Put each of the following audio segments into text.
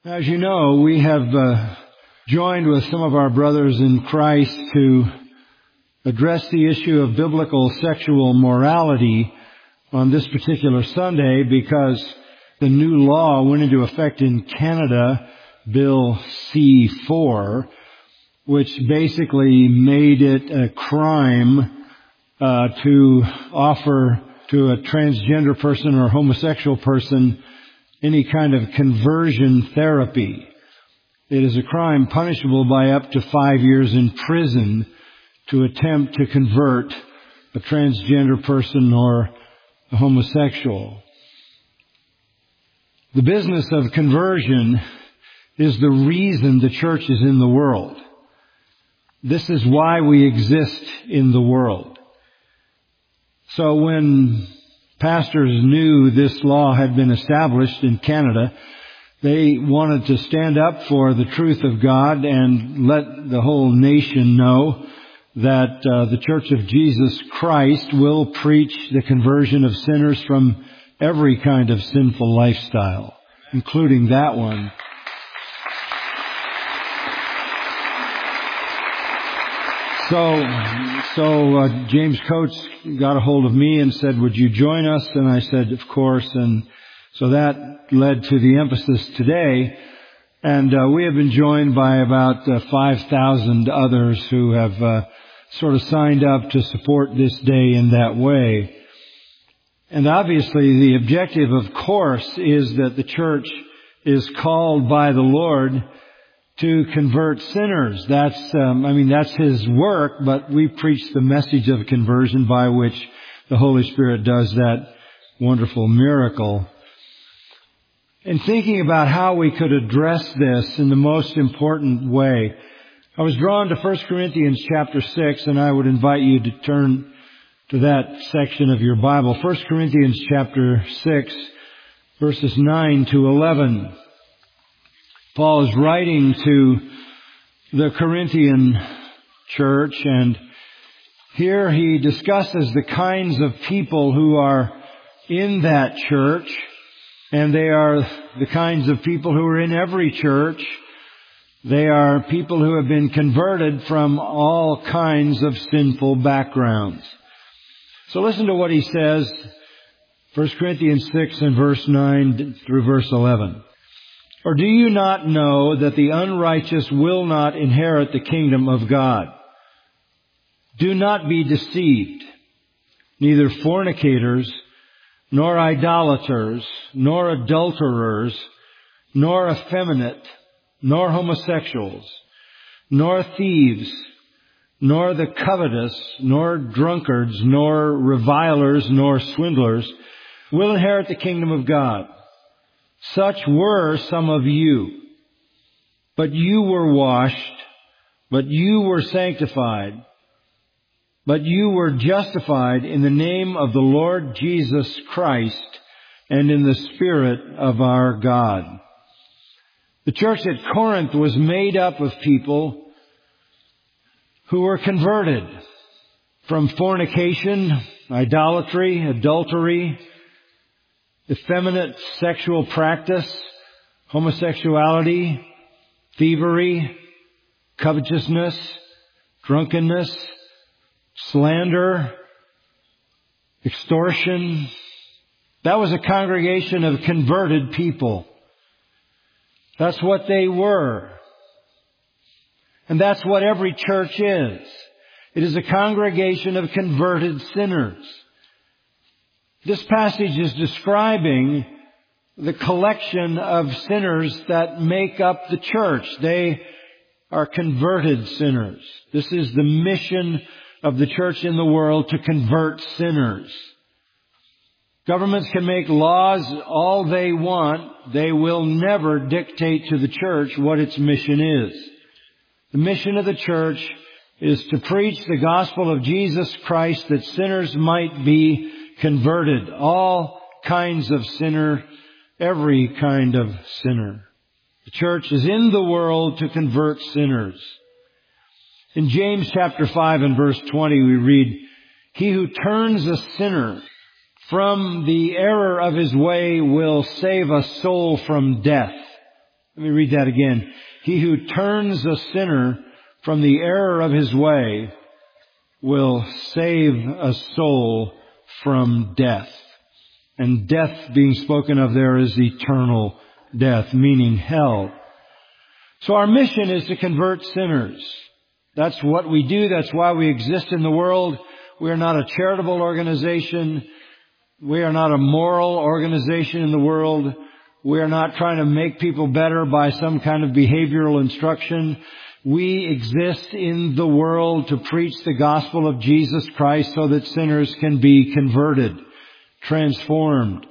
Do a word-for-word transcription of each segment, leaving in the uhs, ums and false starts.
As you know, we have uh, joined with some of our brothers in Christ to address the issue of biblical sexual morality on this particular Sunday because the new law went into effect in Canada, Bill C four, which basically made it a crime uh, to offer to a transgender person or homosexual person any kind of conversion therapy. It is a crime punishable by up to five years in prison to attempt to convert a transgender person or a homosexual. The business of conversion is the reason the church is in the world. This is why we exist in the world. So when pastors knew this law had been established in Canada, they wanted to stand up for the truth of God and let the whole nation know that uh, the Church of Jesus Christ will preach the conversion of sinners from every kind of sinful lifestyle, including that one. So, so uh, James Coates got a hold of me and said, would you join us? And I said, of course. And so that led to the emphasis today. And uh, we have been joined by about uh, five thousand others who have uh, sort of signed up to support this day in that way. And obviously the objective, of course, is that the church is called by the Lord to convert sinners. That's, um, I mean, that's His work, but we preach the message of conversion by which the Holy Spirit does that wonderful miracle. In thinking about how we could address this in the most important way, I was drawn to First Corinthians chapter six, and I would invite you to turn to that section of your Bible. First Corinthians chapter six, verses nine to eleven. Paul is writing to the Corinthian church, and here he discusses the kinds of people who are in that church, and they are the kinds of people who are in every church. They are people who have been converted from all kinds of sinful backgrounds. So listen to what he says, First Corinthians six and verse nine through verse eleven. Or do you not know that the unrighteous will not inherit the kingdom of God? Do not be deceived. Neither fornicators, nor idolaters, nor adulterers, nor effeminate, nor homosexuals, nor thieves, nor the covetous, nor drunkards, nor revilers, nor swindlers will inherit the kingdom of God. Such were some of you. But you were washed, but you were sanctified, but you were justified in the name of the Lord Jesus Christ and in the Spirit of our God. The church at Corinth was made up of people who were converted from fornication, idolatry, adultery, effeminate sexual practice, homosexuality, thievery, covetousness, drunkenness, slander, extortion. That was a congregation of converted people. That's what they were. And that's what every church is. It is a congregation of converted sinners. This passage is describing the collection of sinners that make up the church. They are converted sinners. This is the mission of the church in the world, to convert sinners. Governments can make laws all they want. They will never dictate to the church what its mission is. The mission of the church is to preach the gospel of Jesus Christ that sinners might be converted. All kinds of sinner, every kind of sinner. The church is in the world to convert sinners. In James chapter five and verse twenty we read, He who turns a sinner from the error of his way will save a soul from death Let me read that again. He who turns a sinner from the error of his way will save a soul from death. And death being spoken of there is eternal death, meaning hell. So our mission is to convert sinners. That's what we do. That's why we exist in the world. We are not a charitable organization. We are not a moral organization in the world. We are not trying to make people better by some kind of behavioral instruction. We exist in the world to preach the gospel of Jesus Christ so that sinners can be converted, transformed.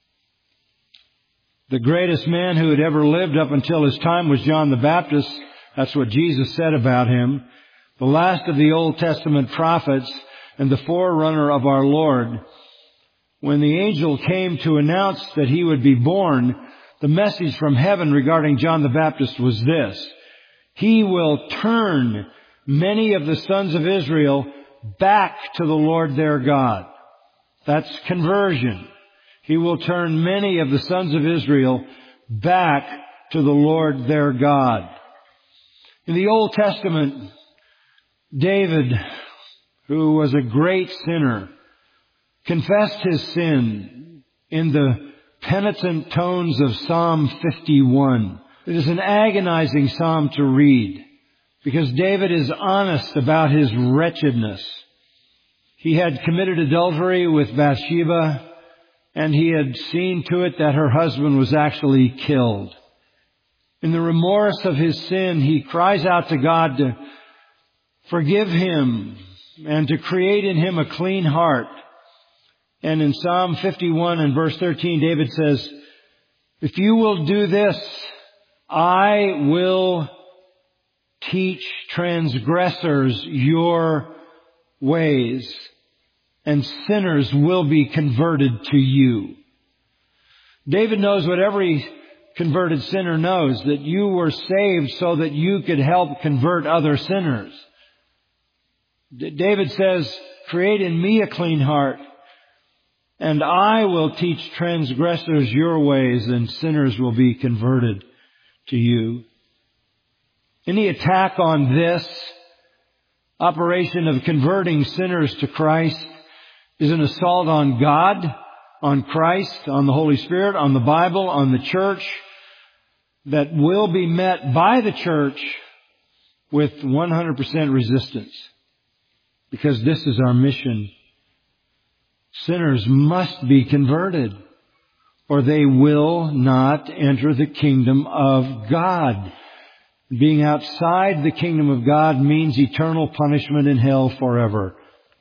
The greatest man who had ever lived up until his time was John the Baptist. That's what Jesus said about him. The last of the Old Testament prophets and the forerunner of our Lord. When the angel came to announce that he would be born, the message from heaven regarding John the Baptist was this: he will turn many of the sons of Israel back to the Lord their God. That's conversion. He will turn many of the sons of Israel back to the Lord their God. In the Old Testament, David, who was a great sinner, confessed his sin in the penitent tones of Psalm fifty-one. It is an agonizing psalm to read because David is honest about his wretchedness. He had committed adultery with Bathsheba, and he had seen to it that her husband was actually killed. In the remorse of his sin, he cries out to God to forgive him and to create in him a clean heart. And in Psalm fifty-one and verse thirteen, David says, if you will do this, I will teach transgressors your ways, and sinners will be converted to you. David knows what every converted sinner knows, that you were saved so that you could help convert other sinners. David says, create in me a clean heart, and I will teach transgressors your ways, and sinners will be converted to you. Any attack on this operation of converting sinners to Christ is an assault on God, on Christ, on the Holy Spirit, on the Bible, on the church, that will be met by the church with one hundred percent resistance. Because this is our mission. Sinners must be converted, or they will not enter the kingdom of God. Being outside the kingdom of God means eternal punishment in hell forever.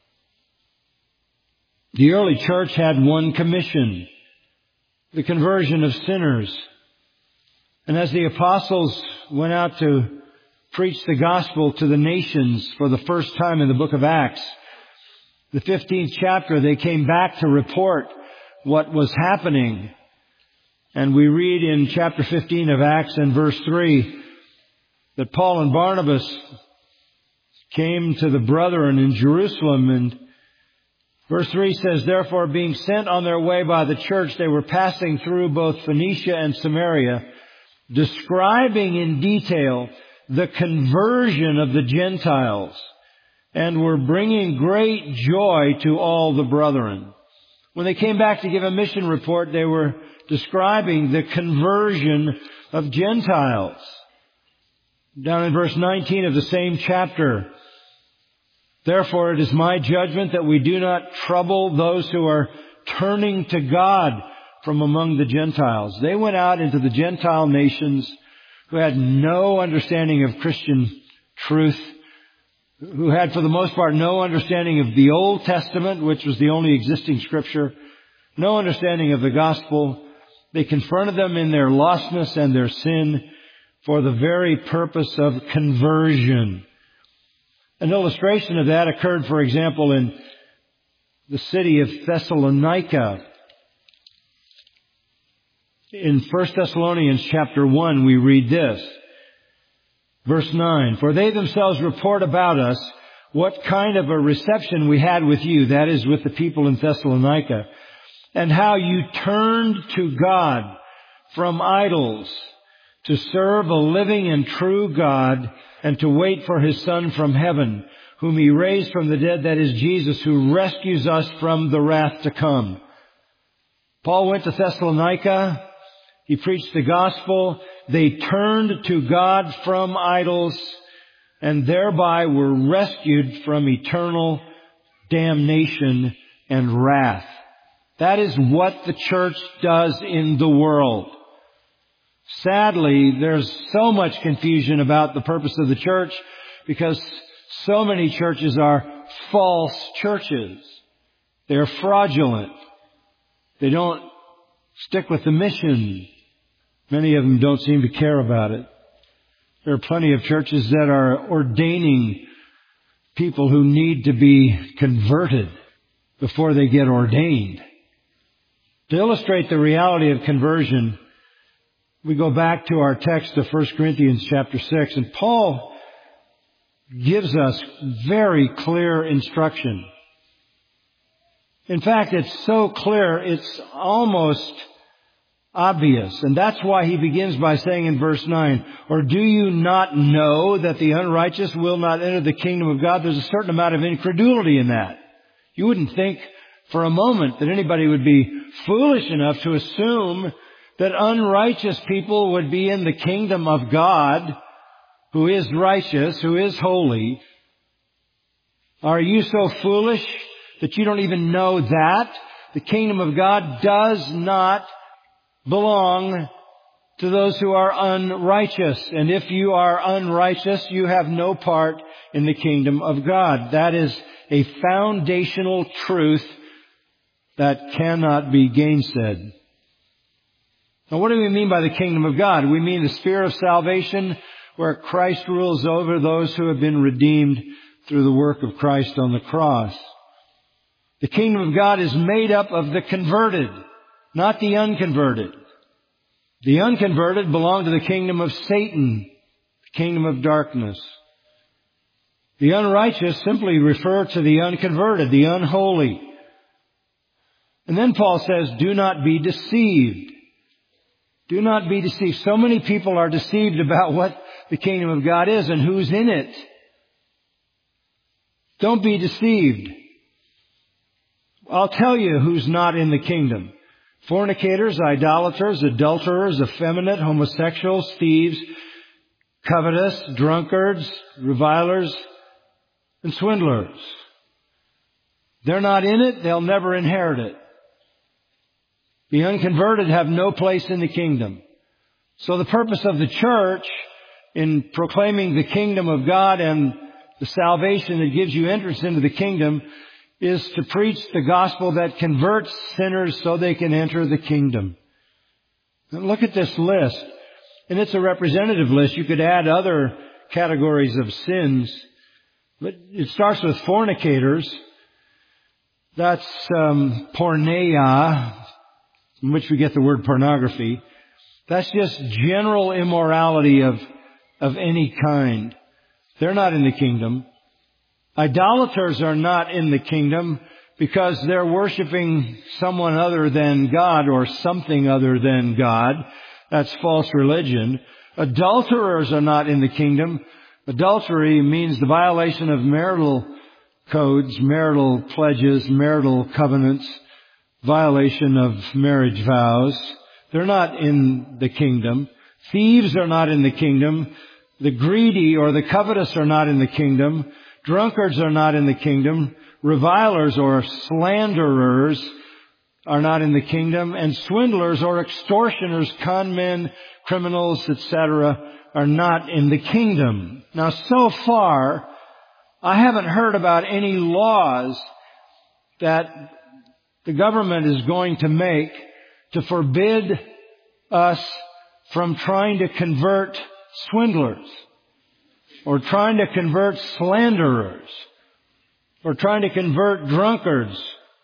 The early church had one commission: the conversion of sinners. And as the apostles went out to preach the gospel to the nations for the first time in the book of Acts, the fifteenth chapter, they came back to report what was happening. And we read in chapter fifteen of Acts and verse three that Paul and Barnabas came to the brethren in Jerusalem, and verse three says, therefore, being sent on their way by the church, they were passing through both Phoenicia and Samaria, describing in detail the conversion of the Gentiles, and were bringing great joy to all the brethren. When they came back to give a mission report, they were describing the conversion of Gentiles. Down in verse nineteen of the same chapter, therefore it is my judgment that we do not trouble those who are turning to God from among the Gentiles. They went out into the Gentile nations who had no understanding of Christian truth, who had for the most part no understanding of the Old Testament, which was the only existing scripture, no understanding of the gospel. They confronted them in their lostness and their sin for the very purpose of conversion. An illustration of that occurred, for example, in the city of Thessalonica. In First Thessalonians chapter one, we read this. Verse nine, for they themselves report about us what kind of a reception we had with you, that is, with the people in Thessalonica, and how you turned to God from idols to serve a living and true God and to wait for His Son from heaven, whom He raised from the dead, that is Jesus, who rescues us from the wrath to come. Paul went to Thessalonica. He preached the gospel. They turned to God from idols and thereby were rescued from eternal damnation and wrath. That is what the church does in the world. Sadly, there's so much confusion about the purpose of the church because so many churches are false churches. They're fraudulent. They don't stick with the mission. Many of them don't seem to care about it. There are plenty of churches that are ordaining people who need to be converted before they get ordained. To illustrate the reality of conversion, we go back to our text of First Corinthians chapter six, and Paul gives us very clear instruction. In fact, it's so clear, it's almost obvious. And that's why he begins by saying in verse nine, or do you not know that the unrighteous will not enter the kingdom of God? There's a certain amount of incredulity in that. You wouldn't think for a moment that anybody would be foolish enough to assume that unrighteous people would be in the kingdom of God, who is righteous, who is holy. Are you so foolish that you don't even know that? The kingdom of God does not belong to those who are unrighteous. And if you are unrighteous, you have no part in the kingdom of God. That is a foundational truth that cannot be gainsaid. Now, what do we mean by the kingdom of God? We mean the sphere of salvation where Christ rules over those who have been redeemed through the work of Christ on the cross. The kingdom of God is made up of the converted, not the unconverted. The unconverted belong to the kingdom of Satan, the kingdom of darkness. The unrighteous simply refer to the unconverted, the unholy. And then Paul says, do not be deceived. Do not be deceived. So many people are deceived about what the kingdom of God is and who's in it. Don't be deceived. I'll tell you who's not in the kingdom. Fornicators, idolaters, adulterers, effeminate, homosexuals, thieves, covetous, drunkards, revilers, and swindlers. They're not in it, they'll never inherit it. The unconverted have no place in the kingdom. So the purpose of the church in proclaiming the kingdom of God and the salvation that gives you entrance into the kingdom is to preach the gospel that converts sinners so they can enter the kingdom. Now look at this list. And it's a representative list. You could add other categories of sins. But it starts with fornicators. That's um, porneia, from which we get the word pornography. That's just general immorality of, of any kind. They're not in the kingdom. Idolaters are not in the kingdom because they're worshiping someone other than God or something other than God. That's false religion. Adulterers are not in the kingdom. Adultery means the violation of marital codes, marital pledges, marital covenants, violation of marriage vows. They're not in the kingdom. Thieves are not in the kingdom. The greedy or the covetous are not in the kingdom. Drunkards are not in the kingdom. Revilers or slanderers are not in the kingdom. And swindlers or extortioners, con men, criminals, et cetera are not in the kingdom. Now, so far, I haven't heard about any laws that the government is going to make to forbid us from trying to convert swindlers, or trying to convert slanderers, or trying to convert drunkards,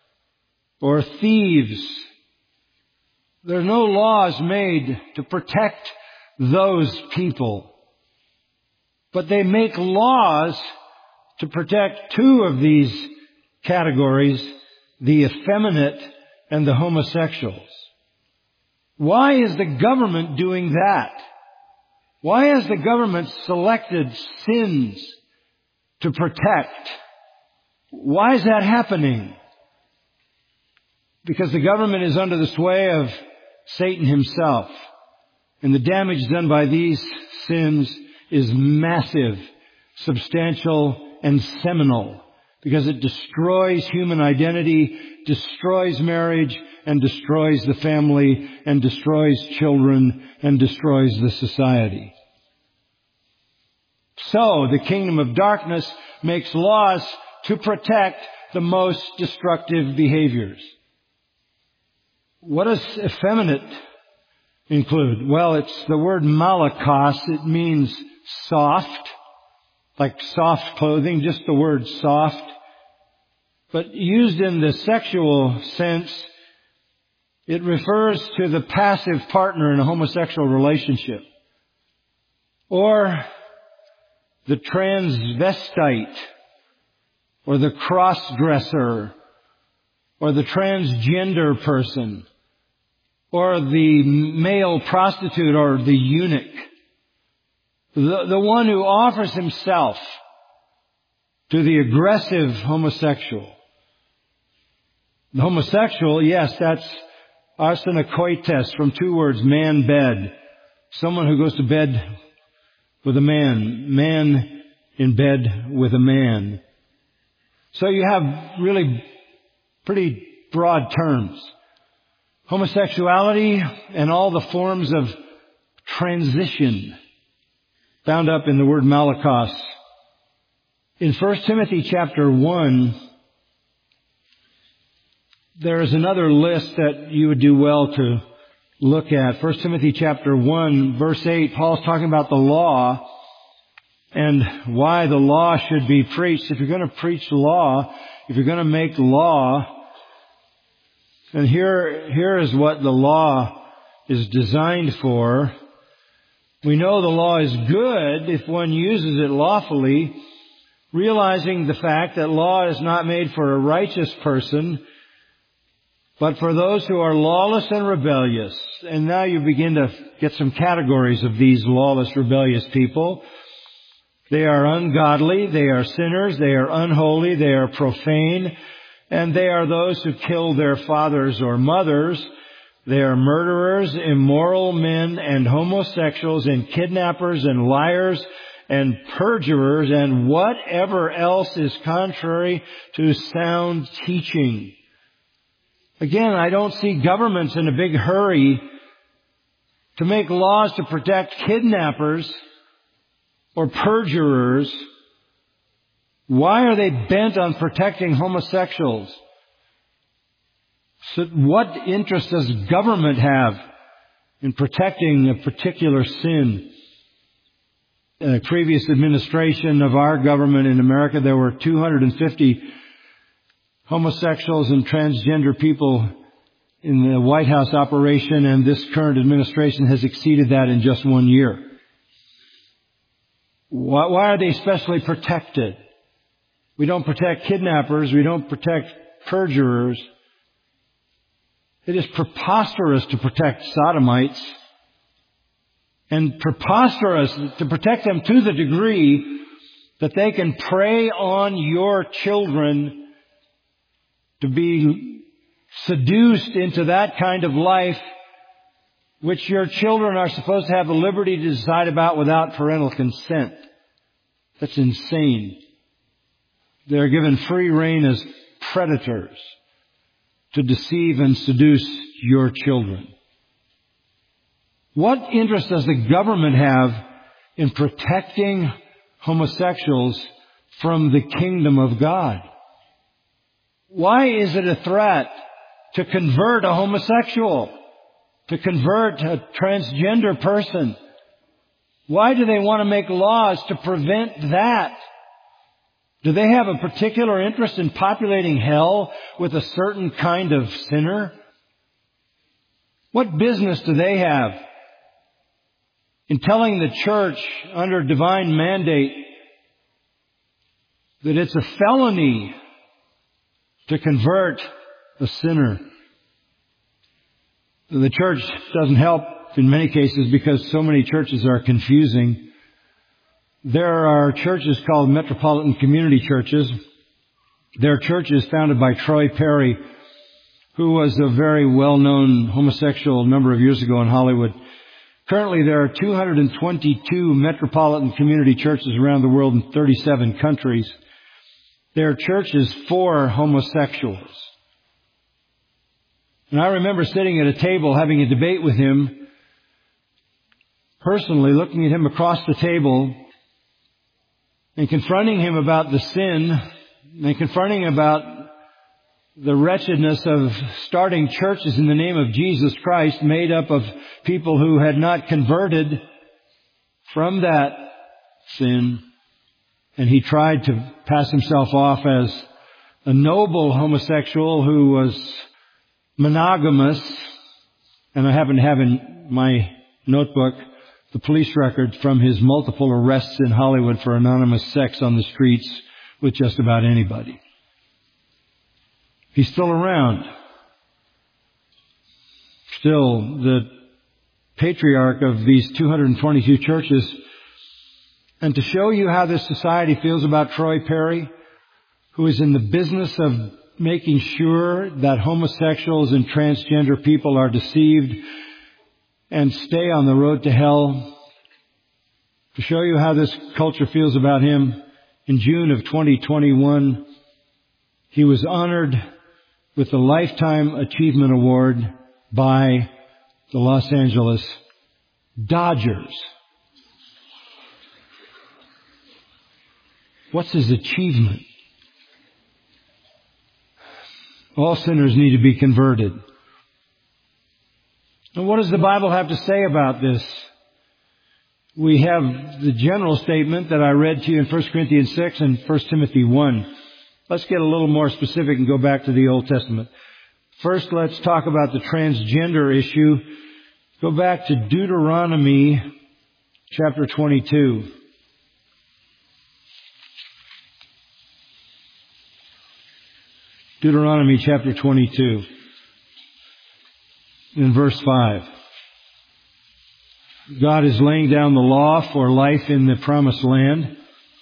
or thieves. There are no laws made to protect those people. But they make laws to protect two of these categories, the effeminate and the homosexuals. Why is the government doing that? Why has the government selected sins to protect? Why is that happening? Because the government is under the sway of Satan himself. And the damage done by these sins is massive, substantial, and seminal. Because it destroys human identity, destroys marriage, and destroys the family, and destroys children, and destroys the society. So, the kingdom of darkness makes laws to protect the most destructive behaviors. What does effeminate include? Well, it's the word malakos. It means soft, like soft clothing, just the word soft. But used in the sexual sense, it refers to the passive partner in a homosexual relationship. Or the transvestite, or the cross-dresser, or the transgender person, or the male prostitute, or the eunuch. The, the one who offers himself to the aggressive homosexual. The homosexual, yes, that's arsenokoites, from two words, man bed. Someone who goes to bed with a man. Man in bed with a man. So you have really pretty broad terms. Homosexuality and all the forms of transition found up in the word malakos. In First Timothy chapter one, there is another list that you would do well to look at. First Timothy chapter one, verse eight, Paul's talking about the law and why the law should be preached. If you're going to preach law, if you're going to make law, and here, here is what the law is designed for. We know the law is good if one uses it lawfully, realizing the fact that law is not made for a righteous person, but for those who are lawless and rebellious. And now you begin to get some categories of these lawless, rebellious people. They are ungodly, they are sinners, they are unholy, they are profane, and they are those who kill their fathers or mothers. They are murderers, immoral men, and homosexuals, and kidnappers, and liars, and perjurers, and whatever else is contrary to sound teaching. Again, I don't see governments in a big hurry to make laws to protect kidnappers or perjurers. Why are they bent on protecting homosexuals? So what interest does government have in protecting a particular sin? In the previous administration of our government in America, there were two hundred fifty homosexuals and transgender people in the White House operation, and this current administration has exceeded that in just one year. Why, why are they specially protected? We don't protect kidnappers. We don't protect perjurers. It is preposterous to protect sodomites, and preposterous to protect them to the degree that they can prey on your children to be seduced into that kind of life which your children are supposed to have the liberty to decide about without parental consent. That's insane. They're given free rein as predators to deceive and seduce your children. What interest does the government have in protecting homosexuals from the kingdom of God? Why is it a threat to convert a homosexual, to convert a transgender person? Why do they want to make laws to prevent that? Do they have a particular interest in populating hell with a certain kind of sinner? What business do they have in telling the church under divine mandate that it's a felony to convert a sinner? The church doesn't help in many cases because so many churches are confusing. There are churches called Metropolitan Community Churches. They're churches founded by Troy Perry, who was a very well-known homosexual a number of years ago in Hollywood. Currently, there are two hundred twenty-two Metropolitan Community Churches around the world in thirty-seven countries. They are churches for homosexuals. And I remember sitting at a table having a debate with him, personally looking at him across the table and confronting him about the sin and confronting him about the wretchedness of starting churches in the name of Jesus Christ made up of people who had not converted from that sin. And he tried to pass himself off as a noble homosexual who was monogamous. And I happen to have in my notebook the police record from his multiple arrests in Hollywood for anonymous sex on the streets with just about anybody. He's still around. Still the patriarch of these two hundred twenty-two churches. And to show you how this society feels about Troy Perry, who is in the business of making sure that homosexuals and transgender people are deceived and stay on the road to hell, to show you how this culture feels about him, in June of twenty twenty-one, he was honored with the Lifetime Achievement Award by the Los Angeles Dodgers. What's his achievement? All sinners need to be converted. And what does the Bible have to say about this? We have the general statement that I read to you in First Corinthians six and First Timothy one. Let's get a little more specific and go back to the Old Testament. First, let's talk about the transgender issue. Go back to Deuteronomy chapter twenty-two. Deuteronomy chapter twenty-two. In verse five. God is laying down the law for life in the promised land.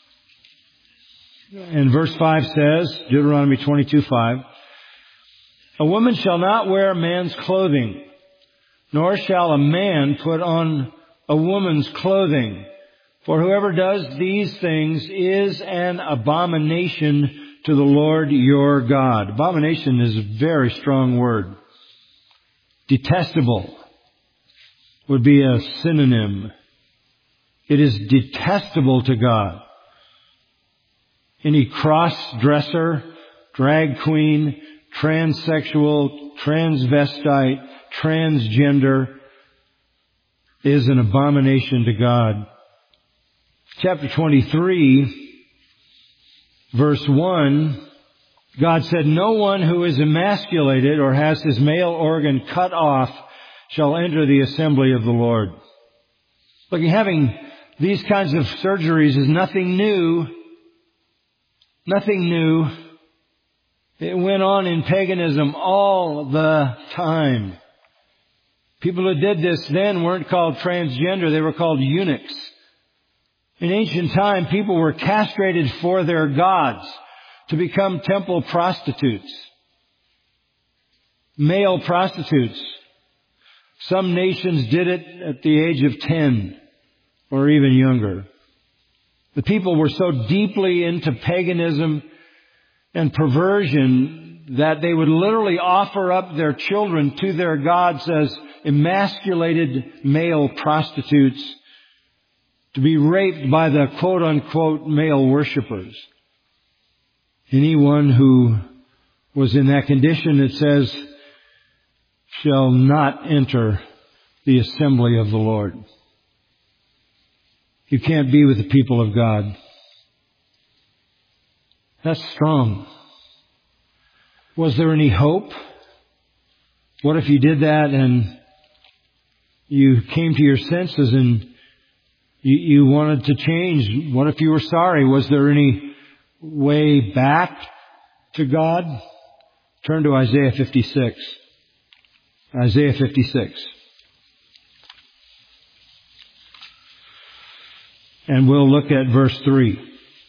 And verse five says, Deuteronomy twenty-two five, a woman shall not wear man's clothing, nor shall a man put on a woman's clothing. For whoever does these things is an abomination to the Lord your God. Abomination is a very strong word. Detestable would be a synonym. It is detestable to God. Any cross-dresser, drag queen, transsexual, transvestite, transgender is an abomination to God. Chapter twenty-three, verse one, God said, no one who is emasculated or has his male organ cut off shall enter the assembly of the Lord. Look, having these kinds of surgeries is nothing new. Nothing new. It went on in paganism all the time. People who did this then weren't called transgender. They were called eunuchs. In ancient time, people were castrated for their gods to become temple prostitutes. Male prostitutes. Some nations did it at the age of ten or even younger. The people were so deeply into paganism and perversion that they would literally offer up their children to their gods as emasculated male prostitutes to be raped by the quote-unquote male worshipers. Anyone who was in that condition, it says, shall not enter the assembly of the Lord. You can't be with the people of God. That's strong. Was there any hope? What if you did that and you came to your senses and you, you wanted to change? What if you were sorry? Was there any way back to God? Turn to Isaiah fifty-six. Isaiah fifty-six. And we'll look at verse three.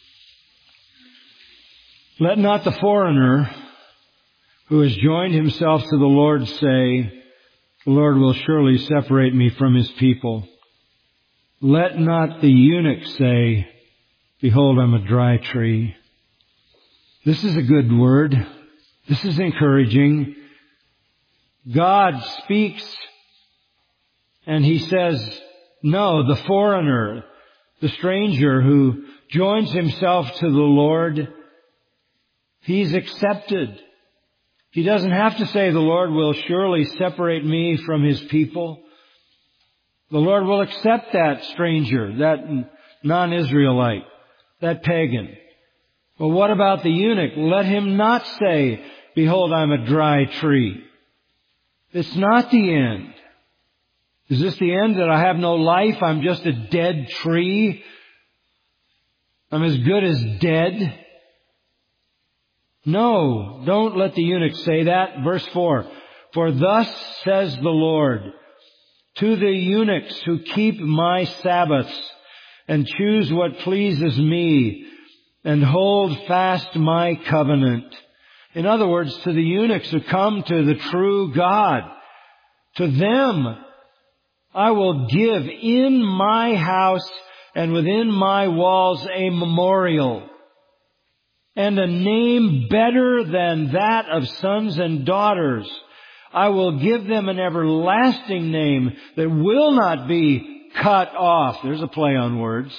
Let not the foreigner who has joined himself to the Lord say, the Lord will surely separate me from his people. Let not the eunuch say, behold, I'm a dry tree. This is a good word. This is encouraging. God speaks and He says, no, the foreigner, the stranger who joins himself to the Lord, he's accepted. He doesn't have to say, the Lord will surely separate me from His people. The Lord will accept that stranger, that non-Israelite, that pagan. But what about the eunuch? Let him not say, behold, I'm a dry tree. It's not the end. Is this the end, that I have no life? I'm just a dead tree? I'm as good as dead? No, don't let the eunuch say that. Verse four. For thus says the Lord, to the eunuchs who keep my Sabbaths and choose what pleases me and hold fast my covenant. In other words, to the eunuchs who come to the true God, to them I will give in my house and within my walls a memorial and a name better than that of sons and daughters. I will give them an everlasting name that will not be cut off. There's a play on words.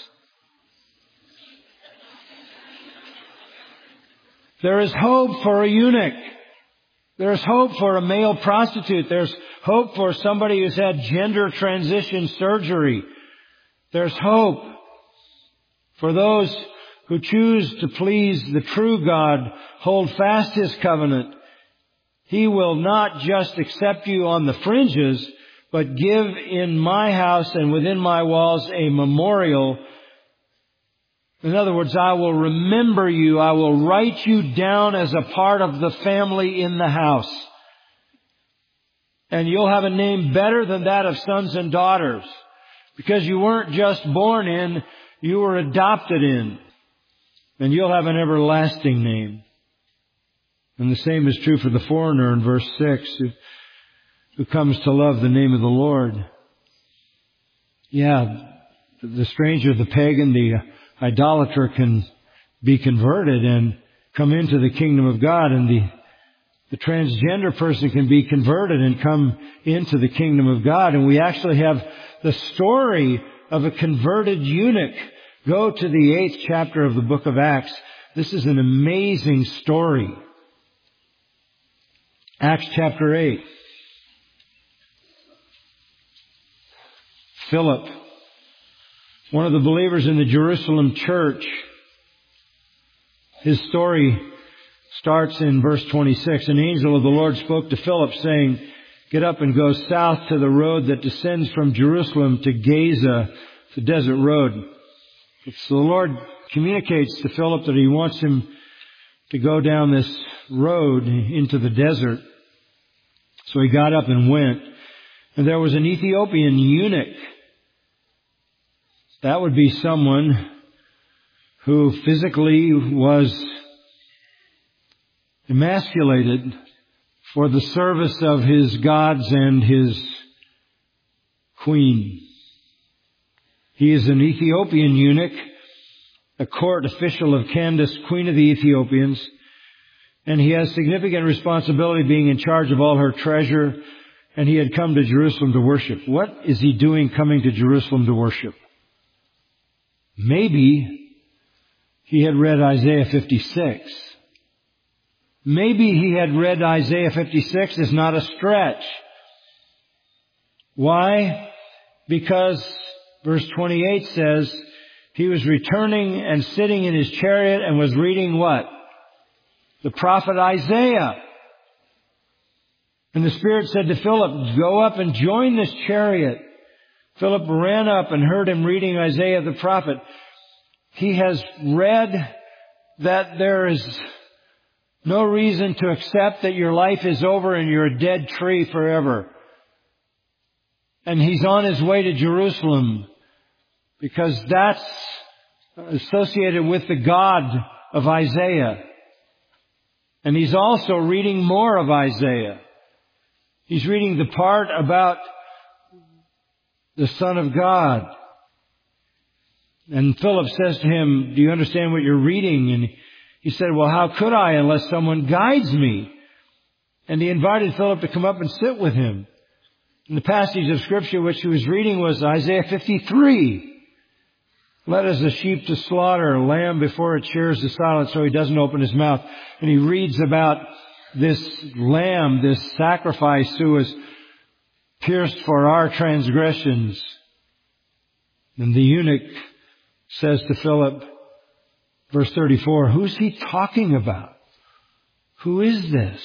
There is hope for a eunuch. There's hope for a male prostitute. There's hope for somebody who's had gender transition surgery. There's hope for those who choose to please the true God, hold fast His covenant. He will not just accept you on the fringes, but give in my house and within my walls a memorial. In other words, I will remember you. I will write you down as a part of the family in the house. And you'll have a name better than that of sons and daughters, because you weren't just born in, you were adopted in. And you'll have an everlasting name. And the same is true for the foreigner in verse six, who, who comes to love the name of the Lord. Yeah, the stranger, the pagan, the idolater can be converted and come into the kingdom of God, and the, the transgender person can be converted and come into the kingdom of God. And we actually have the story of a converted eunuch. Go to the eighth chapter of the book of Acts. This is an amazing story. Acts chapter eight. Philip, one of the believers in the Jerusalem church, his story starts in verse twenty-six. An angel of the Lord spoke to Philip, saying, get up and go south to the road that descends from Jerusalem to Gaza, the desert road. So the Lord communicates to Philip that He wants him to go down this road into the desert. So he got up and went. And there was an Ethiopian eunuch. That would be someone who physically was emasculated for the service of his gods and his queen. He is an Ethiopian eunuch, a court official of Candace, queen of the Ethiopians, and he has significant responsibility being in charge of all her treasure, and he had come to Jerusalem to worship. What is he doing coming to Jerusalem to worship? Maybe he had read Isaiah fifty-six. Maybe he had read Isaiah fifty-six is not a stretch. Why? Because verse twenty-eight says, he was returning and sitting in his chariot and was reading what? The prophet Isaiah. And the Spirit said to Philip, go up and join this chariot. Philip ran up and heard him reading Isaiah the prophet. He has read that there is no reason to accept that your life is over and you're a dead tree forever. And he's on his way to Jerusalem. because that's associated with the God of Isaiah. And he's also reading more of Isaiah. He's reading the part about the Son of God. And Philip says to him, do you understand what you're reading? And he said, well, how could I unless someone guides me? And he invited Philip to come up and sit with him. And the passage of Scripture which he was reading was Isaiah fifty-three. Led as a sheep to slaughter, a lamb before it shears is silent, so he doesn't open his mouth. And he reads about this lamb, this sacrifice who was pierced for our transgressions. And the eunuch says to Philip, verse thirty-four, who's he talking about? Who is this?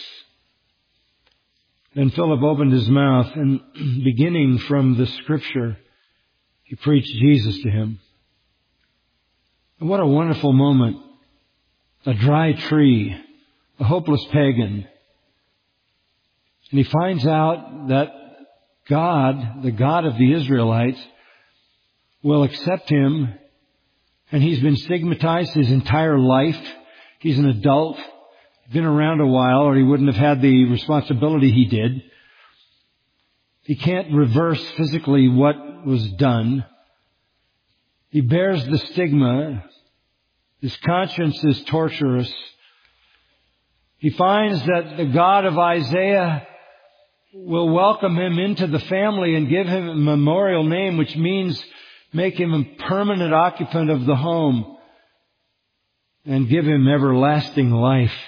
Then Philip opened his mouth, and beginning from the Scripture, he preached Jesus to him. And what a wonderful moment. A dry tree, a hopeless pagan. And he finds out that God, the God of the Israelites, will accept him. And he's been stigmatized his entire life. He's an adult, been around a while, or he wouldn't have had the responsibility he did. He can't reverse physically what was done. He bears the stigma. His conscience is torturous. He finds that the God of Isaiah will welcome him into the family and give him a memorial name, which means make him a permanent occupant of the home and give him everlasting life.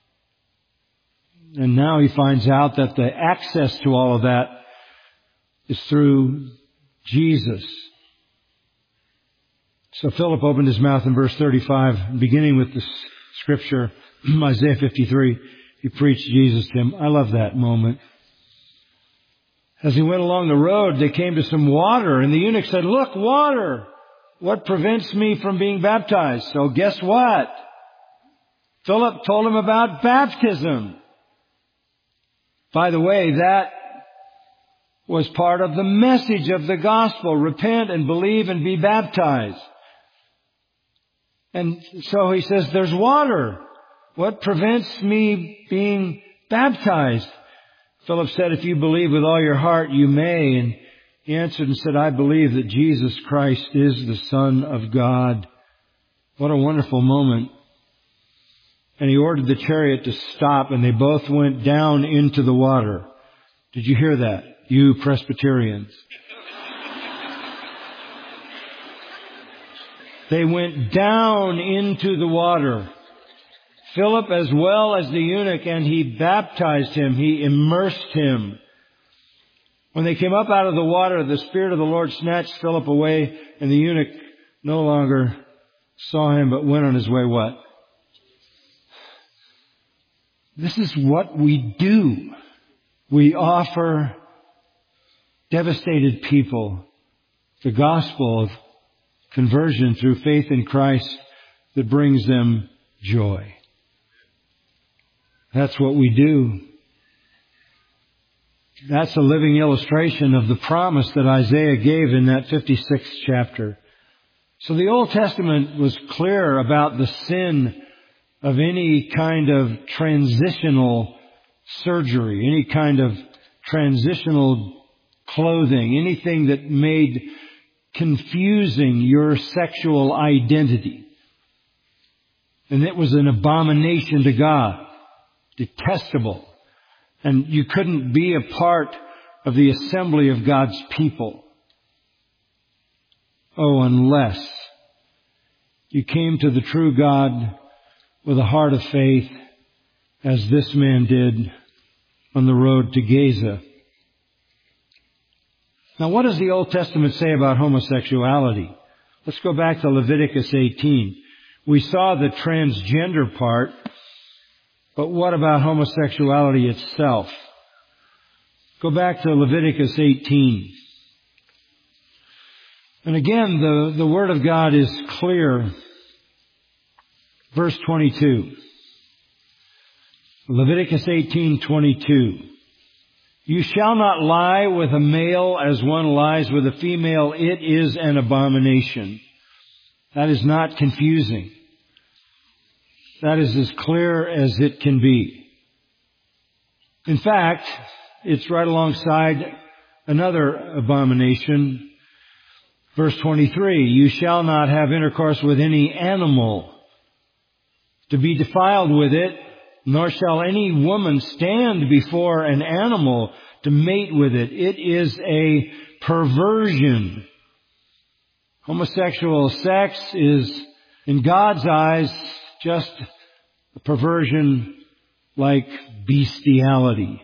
And now he finds out that the access to all of that is through Jesus. So Philip opened his mouth in verse thirty-five, beginning with the Scripture, Isaiah fifty-three. He preached Jesus to him. I love that moment. As he went along the road, they came to some water, and the eunuch said, look, water! What prevents me from being baptized? So guess what? Philip told him about baptism. By the way, that was part of the message of the gospel. Repent and believe and be baptized. And so he says, there's water. What prevents me being baptized? Philip said, if you believe with all your heart, you may. And he answered and said, I believe that Jesus Christ is the Son of God. What a wonderful moment. And he ordered the chariot to stop, and they both went down into the water. Did you hear that, you Presbyterians? They went down into the water. Philip as well as the eunuch, and he baptized him. He immersed him. When they came up out of the water, the Spirit of the Lord snatched Philip away, and the eunuch no longer saw him, but went on his way what? This is what we do. We offer devastated people the gospel of conversion through faith in Christ that brings them joy. That's what we do. That's a living illustration of the promise that Isaiah gave in that fifty-sixth chapter. So the Old Testament was clear about the sin of any kind of transitional surgery, any kind of transitional clothing, anything that made confusing your sexual identity. And it was an abomination to God, detestable. And you couldn't be a part of the assembly of God's people. Oh, unless you came to the true God with a heart of faith, as this man did on the road to Gaza. Now, what does the Old Testament say about homosexuality? Let's go back to Leviticus eighteen. We saw the transgender part, but what about homosexuality itself? Go back to Leviticus eighteen. And again, the, the Word of God is clear. Verse twenty-two. Leviticus eighteen twenty-two. You shall not lie with a male as one lies with a female. It is an abomination. That is not confusing. That is as clear as it can be. In fact, it's right alongside another abomination. Verse twenty-three, you shall not have intercourse with any animal to be defiled with it, nor shall any woman stand before an animal to mate with it. It is a perversion. Homosexual sex is, in God's eyes, just a perversion like bestiality.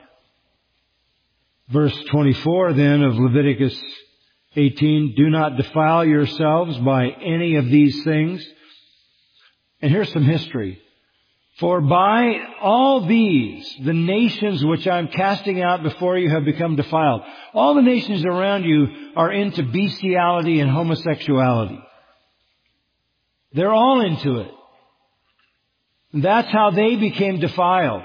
Verse twenty-four then of Leviticus eighteen, do not defile yourselves by any of these things. And here's some history. For by all these, the nations which I'm casting out before you have become defiled. All the nations around you are into bestiality and homosexuality. They're all into it. And that's how they became defiled.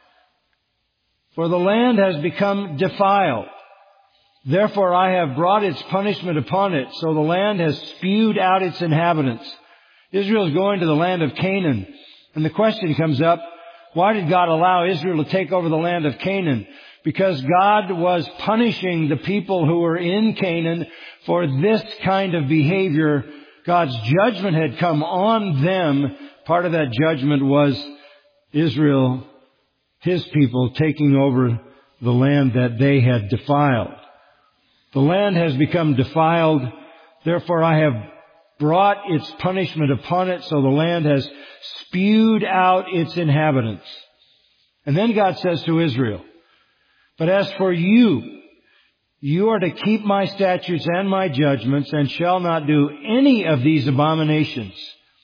For the land has become defiled. Therefore I have brought its punishment upon it. So the land has spewed out its inhabitants. Israel is going to the land of Canaan. And the question comes up, why did God allow Israel to take over the land of Canaan? Because God was punishing the people who were in Canaan for this kind of behavior. God's judgment had come on them. Part of that judgment was Israel, His people, taking over the land that they had defiled. The land has become defiled. Therefore I have brought its punishment upon it, so the land has spewed out its inhabitants. And then God says to Israel, but as for you, you are to keep my statutes and my judgments, and shall not do any of these abominations.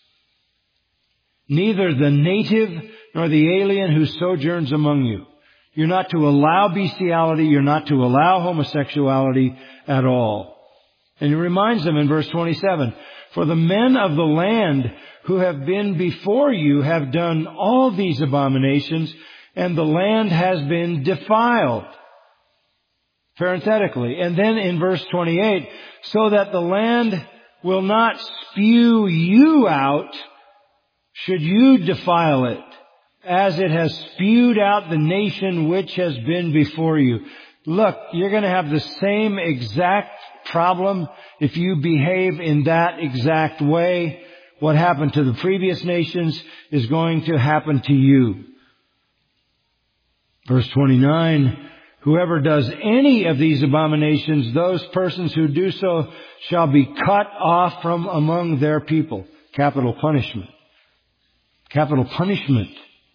Neither the native nor the alien who sojourns among you. You're not to allow bestiality. You're not to allow homosexuality at all. And He reminds them in verse twenty-seven, for the men of the land who have been before you have done all these abominations, and the land has been defiled. Parenthetically. And then in verse twenty-eight, so that the land will not spew you out, should you defile it, as it has spewed out the nation which has been before you. Look, you're going to have the same exact problem if you behave in that exact way. What happened to the previous nations is going to happen to you. Verse twenty-nine, whoever does any of these abominations, those persons who do so shall be cut off from among their people. Capital punishment. Capital punishment.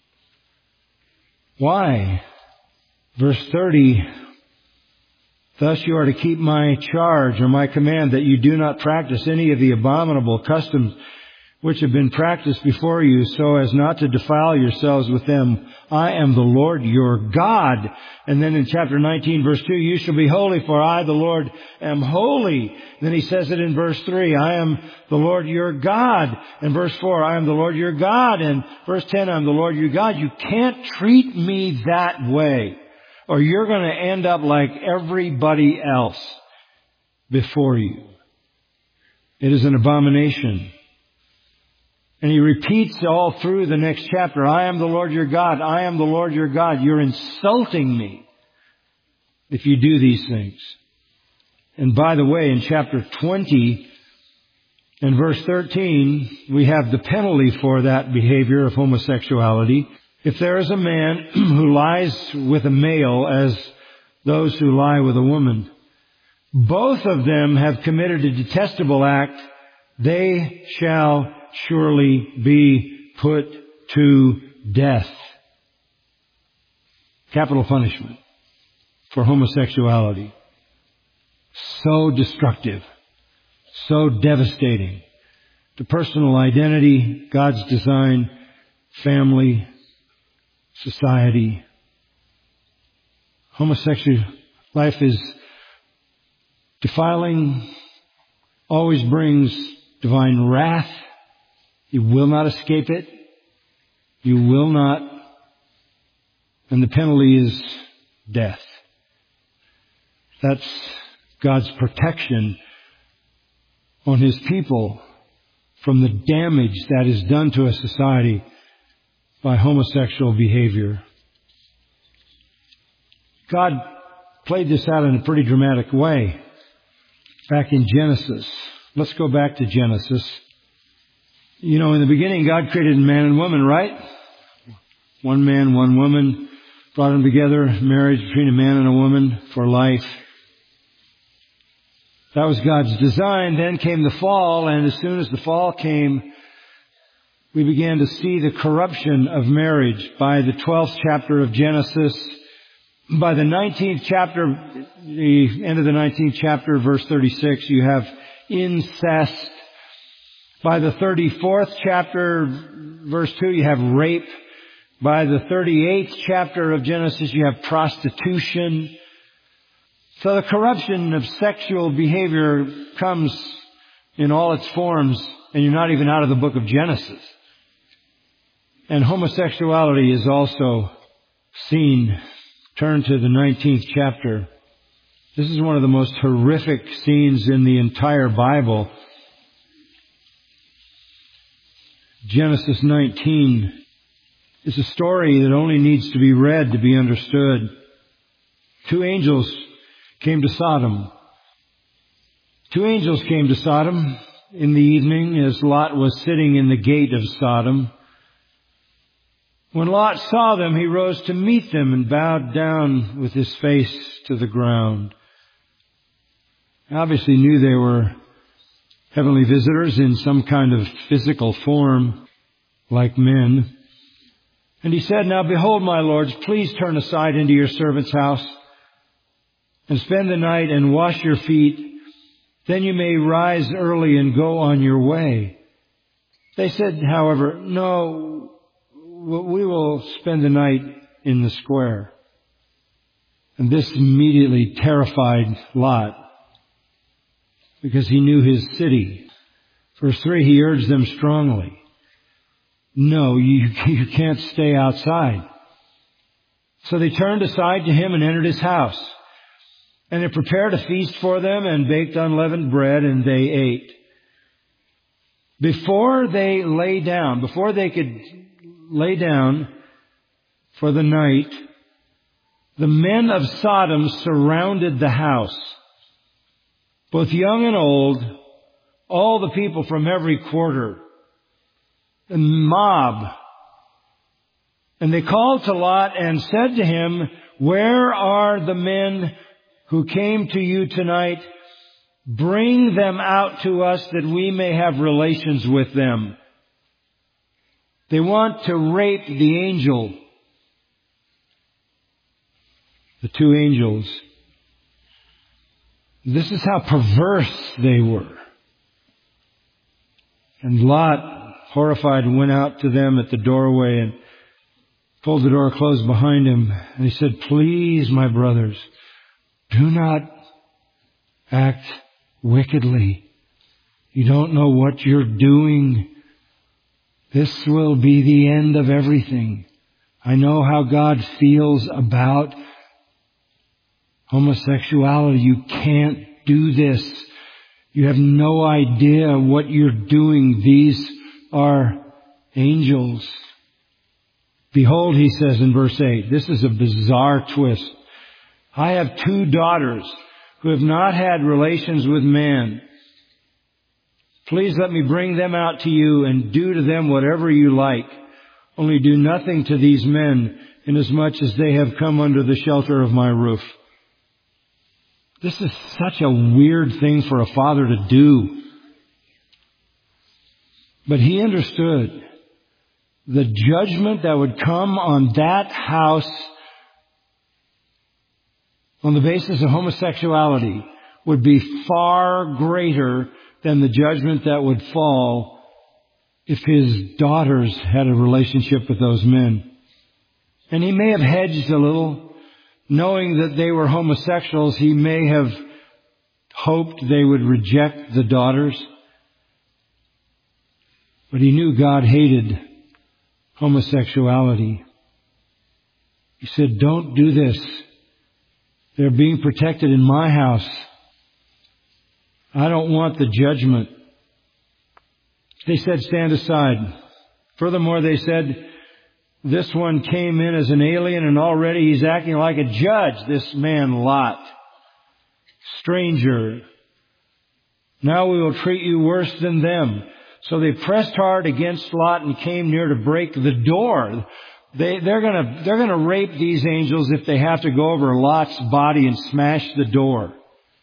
Why? Verse thirty, thus you are to keep my charge or my command that you do not practice any of the abominable customs which have been practiced before you, so as not to defile yourselves with them. I am the Lord your God. And then in chapter nineteen, verse two, you shall be holy, for I, the Lord, am holy. And then He says it in verse three, I am the Lord your God. And verse four, I am the Lord your God. And verse ten, I am the Lord your God. You can't treat me that way, or you're going to end up like everybody else before you. It is an abomination. And He repeats all through the next chapter, I am the Lord your God. I am the Lord your God. You're insulting me if you do these things. And by the way, in chapter twenty and verse thirteen, we have the penalty for that behavior of homosexuality. If there is a man who lies with a male as those who lie with a woman, both of them have committed a detestable act. They shall surely be put to death. Capital punishment for homosexuality. So destructive. So devastating to personal identity, God's design, family, society. Homosexual life is defiling, always brings divine wrath. You will not escape it. You will not. And the penalty is death. That's God's protection on His people from the damage that is done to a society by homosexual behavior. God played this out in a pretty dramatic way back in Genesis. Let's go back to Genesis. You know, in the beginning, God created man and woman, right? One man, one woman, brought them together, marriage between a man and a woman for life. That was God's design. Then came the fall, and as soon as the fall came, we began to see the corruption of marriage. By the twelfth chapter of Genesis, by the nineteenth chapter, the end of the nineteenth chapter, verse thirty-six, you have incest. By the thirty-fourth chapter, verse two, you have rape. By the thirty-eighth chapter of Genesis, you have prostitution. So the corruption of sexual behavior comes in all its forms, and you're not even out of the book of Genesis. And homosexuality is also seen. Turn to the nineteenth chapter. This is one of the most horrific scenes in the entire Bible. Genesis nineteen is a story that only needs to be read to be understood. Two angels came to Sodom. Two angels came to Sodom in the evening as Lot was sitting in the gate of Sodom. When Lot saw them, he rose to meet them and bowed down with his face to the ground. He obviously knew they were heavenly visitors in some kind of physical form, like men. And he said, "Now behold, my lords, please turn aside into your servant's house and spend the night and wash your feet. Then you may rise early and go on your way." They said, however, "No, we will spend the night in the square." And this immediately terrified Lot, because he knew his city. Verse three, he urged them strongly, "No, you, you can't stay outside." So they turned aside to him and entered his house. And they prepared a feast for them and baked unleavened bread, and they ate. Before they lay down, before they could lay down for the night, the men of Sodom surrounded the house, both young and old, all the people from every quarter, the mob. And they called to Lot and said to him, "Where are the men who came to you tonight? Bring them out to us that we may have relations with them." They want to rape the angel. The two angels. This is how perverse they were. And Lot, horrified, went out to them at the doorway and pulled the door closed behind him. And he said, "Please, my brothers, do not act wickedly. You don't know what you're doing. This will be the end of everything. I know how God feels about homosexuality. You can't do this. You have no idea what you're doing. These are angels." Behold, he says in verse eight, this is a bizarre twist. "I have two daughters who have not had relations with man. Please let me bring them out to you and do to them whatever you like. Only do nothing to these men, inasmuch as they have come under the shelter of my roof." This is such a weird thing for a father to do. But he understood the judgment that would come on that house on the basis of homosexuality would be far greater than the judgment that would fall if his daughters had a relationship with those men. And he may have hedged a little. Knowing that they were homosexuals, he may have hoped they would reject the daughters. But he knew God hated homosexuality. He said, "Don't do this. They're being protected in my house. I don't want the judgment. They said, stand aside. Furthermore, they said, this one came in as an alien and already he's acting like a judge, this man Lot. Stranger. Now we will treat you worse than them. So they pressed hard against Lot and came near to break the door. They, they're gonna, they're gonna rape these angels if they have to go over Lot's body and smash the door.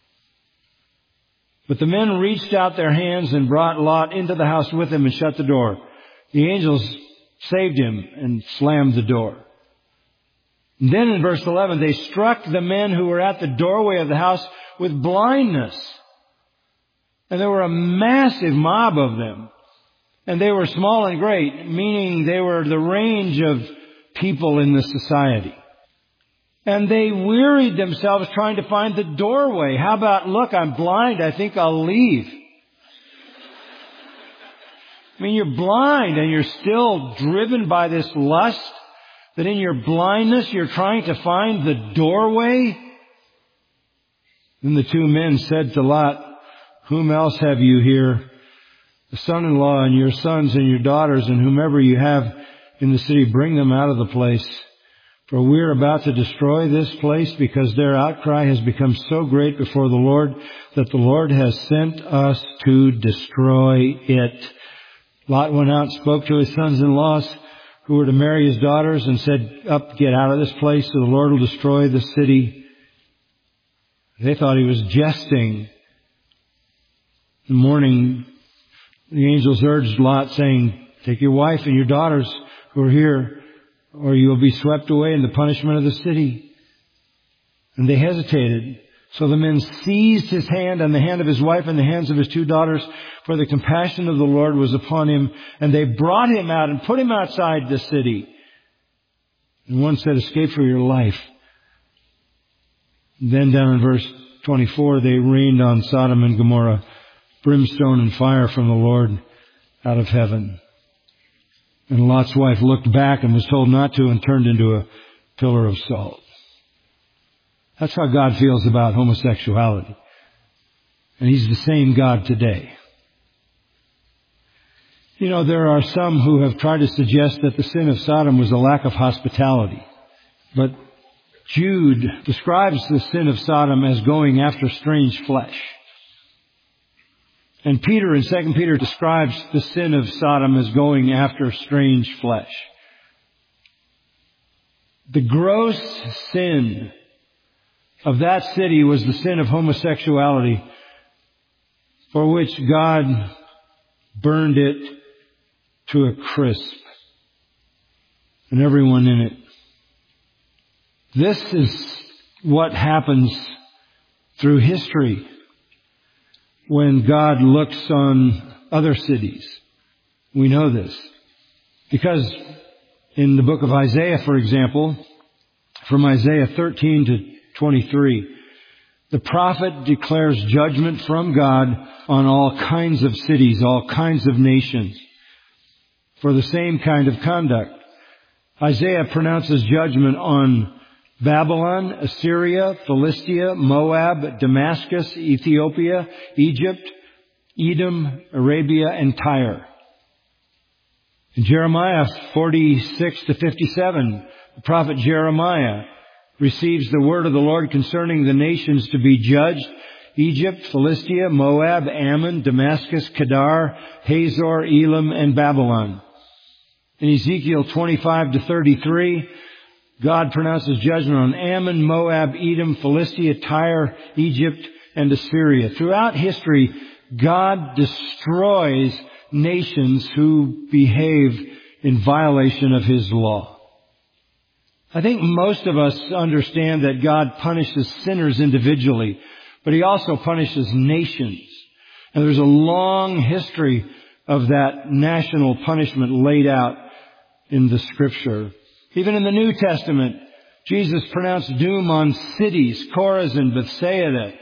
But the men reached out their hands and brought Lot into the house with them and shut the door. The angels saved him and slammed the door. And then in verse eleven, they struck the men who were at the doorway of the house with blindness. And there were a massive mob of them. And they were small and great, meaning they were the range of people in the society. And they wearied themselves trying to find the doorway. How about, look, I'm blind, I think I'll leave. I mean, you're blind and you're still driven by this lust, that in your blindness you're trying to find the doorway. Then the two men said to Lot, whom else have you here? The son-in-law and your sons and your daughters and whomever you have in the city, bring them out of the place. For we are about to destroy this place because their outcry has become so great before the Lord that the Lord has sent us to destroy it. Lot went out and spoke to his sons-in-laws who were to marry his daughters and said, up, get out of this place, so the Lord will destroy the city. They thought he was jesting. In the morning, the angels urged Lot, saying, take your wife and your daughters who are here, or you will be swept away in the punishment of the city. And they hesitated. So the men seized his hand and the hand of his wife and the hands of his two daughters, for the compassion of the Lord was upon him. And they brought him out and put him outside the city. And one said, escape for your life. And then down in verse twenty-four, they rained on Sodom and Gomorrah brimstone and fire from the Lord out of heaven. And Lot's wife looked back and was told not to and turned into a pillar of salt. That's how God feels about homosexuality. And He's the same God today. You know, there are some who have tried to suggest that the sin of Sodom was a lack of hospitality. But Jude describes the sin of Sodom as going after strange flesh. And Peter in Second Peter describes the sin of Sodom as going after strange flesh. The gross sin of that city was the sin of homosexuality, for which God burned it to a crisp, and everyone in it. This is what happens through history when God looks on other cities. We know this because in the book of Isaiah, for example, from Isaiah thirteen to twenty-three, the prophet declares judgment from God on all kinds of cities, all kinds of nations, for the same kind of conduct. Isaiah pronounces judgment on Babylon, Assyria, Philistia, Moab, Damascus, Ethiopia, Egypt, Edom, Arabia, and Tyre. In Jeremiah forty-six to fifty-seven, the prophet Jeremiah receives the word of the Lord concerning the nations to be judged: Egypt, Philistia, Moab, Ammon, Damascus, Kedar, Hazor, Elam, and Babylon. In Ezekiel twenty-five to thirty-three, God pronounces judgment on Ammon, Moab, Edom, Philistia, Tyre, Egypt, and Assyria. Throughout history, God destroys nations who behave in violation of His law. I think most of us understand that God punishes sinners individually, but He also punishes nations. And there's a long history of that national punishment laid out in the Scripture. Even in the New Testament, Jesus pronounced doom on cities, Chorazin, Bethsaida.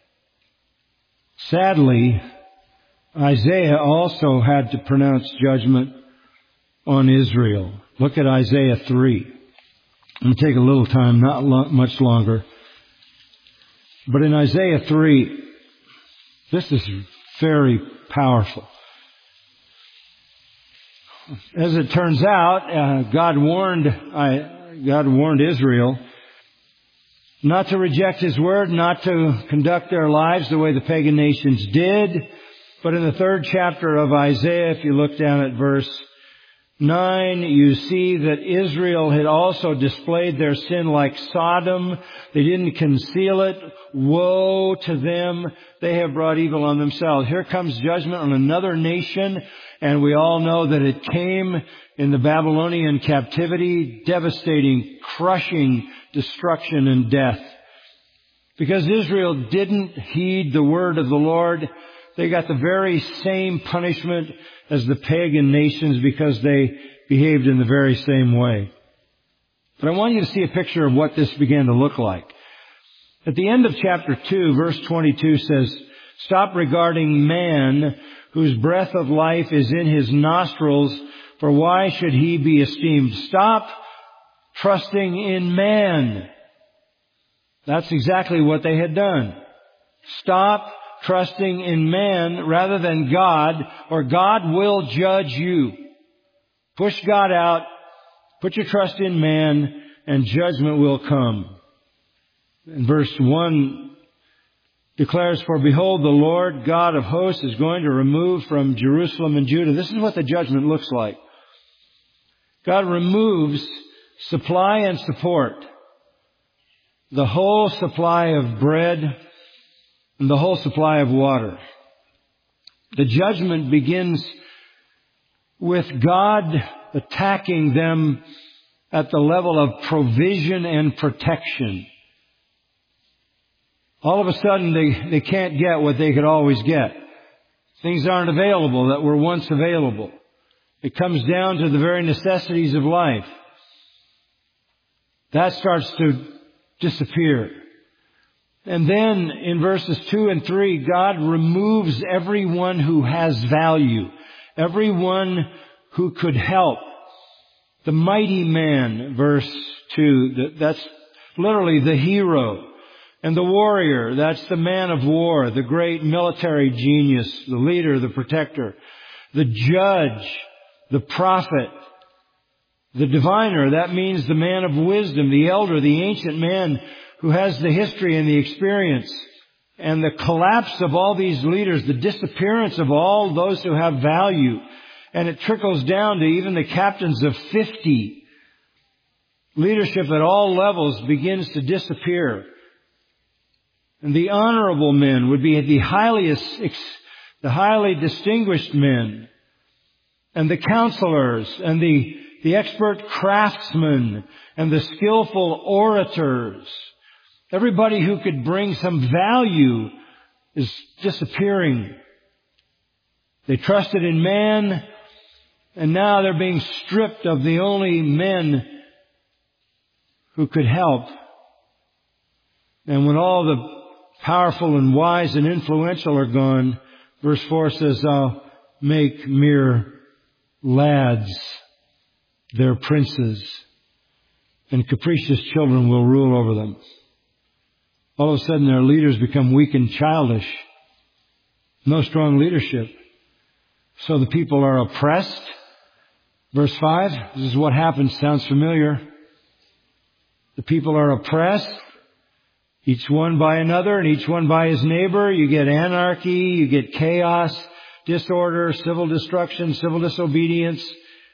Sadly, Isaiah also had to pronounce judgment on Israel. Look at Isaiah three. I'm going to take a little time, not lo- much longer. But in Isaiah three, this is very powerful. As it turns out, uh, God warned I, God warned Israel not to reject His word, not to conduct their lives the way the pagan nations did. But in the third chapter of Isaiah, if you look down at verse nine, you see that Israel had also displayed their sin like Sodom. They didn't conceal it. Woe to them. They have brought evil on themselves. Here comes judgment on another nation, and we all know that it came in the Babylonian captivity, devastating, crushing destruction and death. Because Israel didn't heed the word of the Lord, they got the very same punishment as the pagan nations because they behaved in the very same way. But I want you to see a picture of what this began to look like. At the end of chapter two, verse twenty-two says, "Stop regarding man, whose breath of life is in his nostrils, for why should he be esteemed?" Stop trusting in man. That's exactly what they had done. Stop trusting in man rather than God, or God will judge you. Push God out, put your trust in man, and judgment will come. And verse one declares, "For behold, the Lord God of hosts is going to remove from Jerusalem and Judah." This is what the judgment looks like. God removes supply and support, the whole supply of bread and the whole supply of water. The judgment begins with God attacking them at the level of provision and protection. All of a sudden, they, they can't get what they could always get. Things aren't available that were once available. It comes down to the very necessities of life. That starts to disappear. And then in verses two and three, God removes everyone who has value, everyone who could help. The mighty man, verse two, that's literally the hero. And the warrior, that's the man of war, the great military genius, the leader, the protector. The judge, the prophet, the diviner, that means the man of wisdom, the elder, the ancient man who has the history and the experience. And the collapse of all these leaders, the disappearance of all those who have value. And it trickles down to even the captains of fifty. Leadership at all levels begins to disappear. And the honorable men would be the highly, the highly distinguished men, and the counselors, and the, the expert craftsmen, and the skillful orators. Everybody who could bring some value is disappearing. They trusted in man, and now they're being stripped of the only men who could help. And when all the powerful and wise and influential are gone, verse four says, "I'll make mere lads their princes, and capricious children will rule over them." All of a sudden their leaders become weak and childish. No strong leadership. So the people are oppressed. Verse five, this is what happens. Sounds familiar. The people are oppressed, each one by another and each one by his neighbor. You get anarchy, you get chaos, disorder, civil destruction, civil disobedience.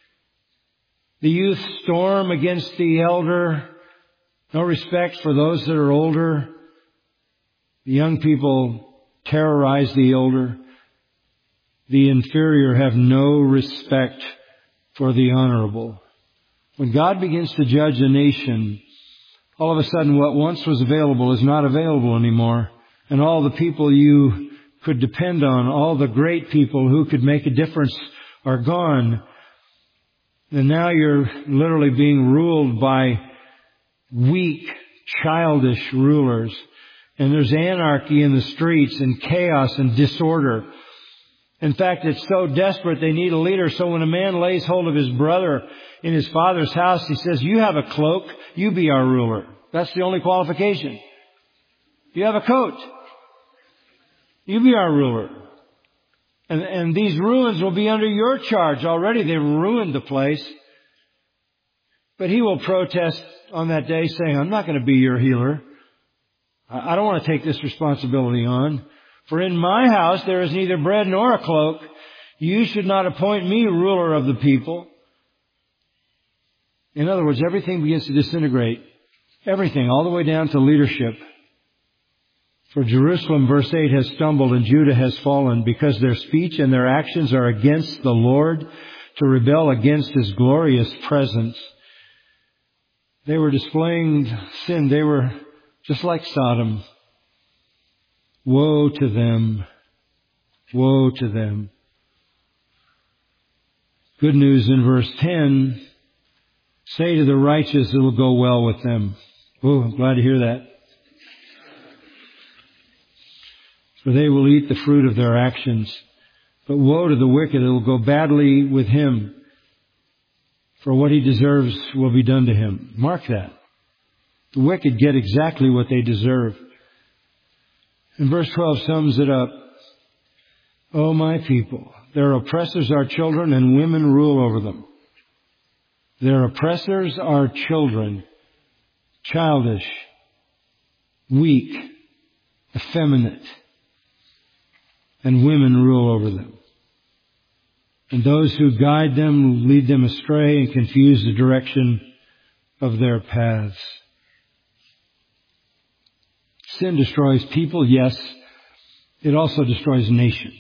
The youth storm against the elder. No respect for those that are older. The young people terrorize the older. The inferior have no respect for the honorable. When God begins to judge a nation, all of a sudden what once was available is not available anymore. And all the people you could depend on, all the great people who could make a difference are gone. And now you're literally being ruled by weak, childish rulers. And there's anarchy in the streets and chaos and disorder. In fact, it's so desperate they need a leader. So when a man lays hold of his brother in his father's house, he says, "You have a cloak, you be our ruler." That's the only qualification. You have a coat. You be our ruler. And, and these ruins will be under your charge. Already they've ruined the place. But he will protest on that day saying, I'm not going to be your healer. I don't want to take this responsibility on. For in my house there is neither bread nor a cloak. You should not appoint me ruler of the people. In other words, everything begins to disintegrate. Everything, all the way down to leadership. For Jerusalem, verse eight, has stumbled and Judah has fallen because their speech and their actions are against the Lord, to rebel against His glorious presence. They were displaying sin. They were just like Sodom. Woe to them. Woe to them. Good news in verse ten. Say to the righteous, it will go well with them. Oh, I'm glad to hear that. For they will eat the fruit of their actions. But woe to the wicked, it will go badly with him. For what he deserves will be done to him. Mark that. The wicked get exactly what they deserve. And verse twelve sums it up. O my people, their oppressors are children, and women rule over them. Their oppressors are children, childish, weak, effeminate, and women rule over them. And those who guide them lead them astray and confuse the direction of their paths. Sin destroys people, yes. It also destroys nations.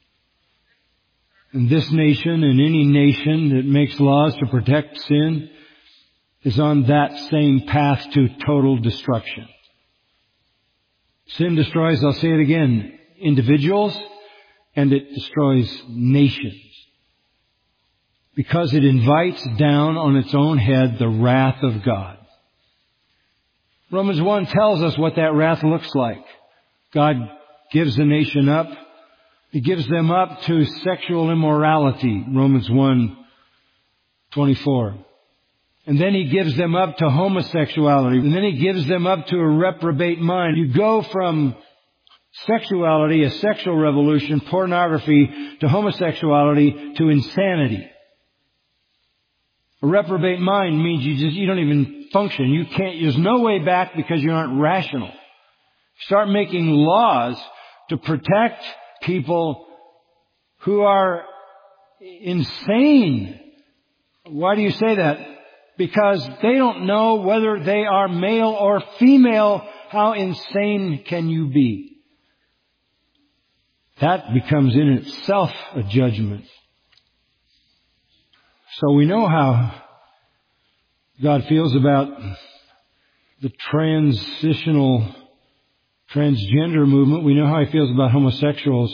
And this nation and any nation that makes laws to protect sin is on that same path to total destruction. Sin destroys, I'll say it again, individuals, and it destroys nations. Because it invites down on its own head the wrath of God. Romans one tells us what that wrath looks like. God gives the nation up. He gives them up to sexual immorality. Romans one twenty-four. And then He gives them up to homosexuality. And then He gives them up to a reprobate mind. You go from sexuality, a sexual revolution, pornography, to homosexuality, to insanity. A reprobate mind means you just, you don't even function. You can't, there's no way back because you aren't rational. Start making laws to protect people who are insane. Why do you say that? Because they don't know whether they are male or female. How insane can you be? That becomes in itself a judgment. So we know how God feels about the transitional, transgender movement. We know how He feels about homosexuals.